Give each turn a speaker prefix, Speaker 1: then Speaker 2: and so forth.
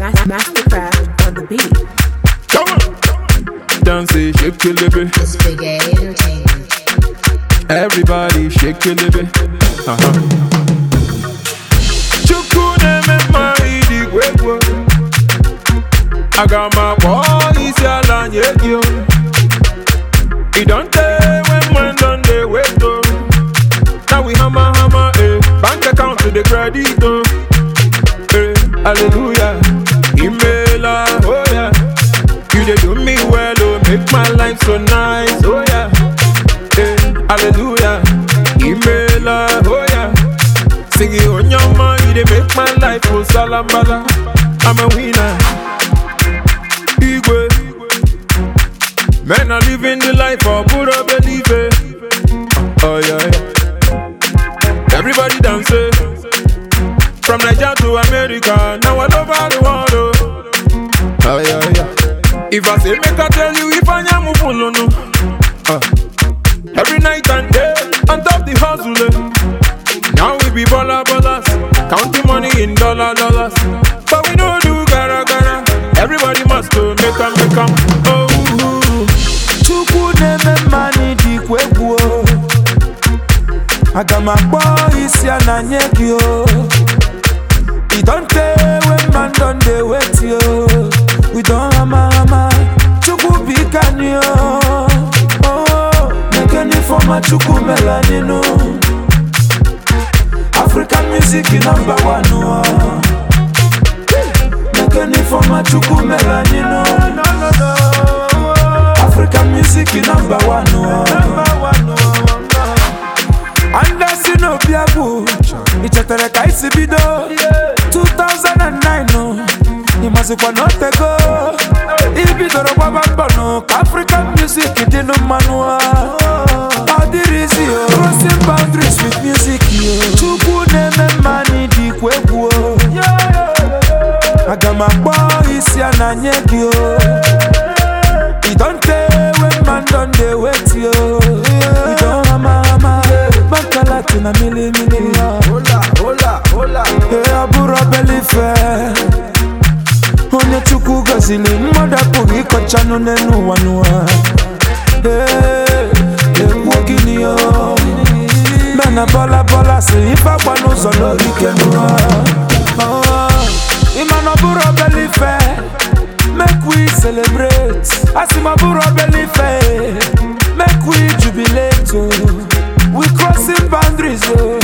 Speaker 1: Mastercraft on the beat.
Speaker 2: Come on. Dance, shake your liver.
Speaker 3: It's Big A Entertainment.
Speaker 2: Everybody shake your liver. Chukune me maidi kwekwo. I got my boys yalla nyekyo. It don't tell when man done they wait though. Now we hammer, bank account to the credit though. Hallelujah, Imela, oh yeah. You dey do me well, oh, make my life so nice, oh yeah. Hallelujah, Imela, oh yeah. Sing it on your mind, you dey make my life oh salambala. I'm a winner, Igwe. Men are living the life of pura believe it. Oh yeah, yeah. Everybody dance it. From Nigeria to America, now all over the world. Oh yeah, yeah. If I say make I tell you, if I am no. Every night and day, on top the hustle. Now we be ballers, counting money in dollars. But we don't do gara. Everybody must go make 'em. Oh.
Speaker 4: Neme mani di kwekwo Agama boys ya na nyekyo. It don't tell when man done they wait yo. We don't hammer Chuku bikanyo. Oh, nekeni forma chuku melanino. African music number one. Nekeni forma chuku melanino. No. African music number one. Anderson Obiabu, Ichatereka Isibido, 2009. Imazikwa not go. Ibidoro Babambano, African music didn't manua. How did it you? Crossing boundaries with music. Chuku neme mani di kwekwo. Agama boys ya na nyekyo. It don't tell when man done they wait yo. We don't hammer Bankala to na mili. Hola Hey abura belly fair. Onye chuku gazili Mwada pugi kochano nenu wanua. Hey wogini yo. Mena bola si ifa wano zolo ikenua. Imano bura belly fair. Make we celebrate. Asimaburo believe. Make we jubilate. We crossing boundaries.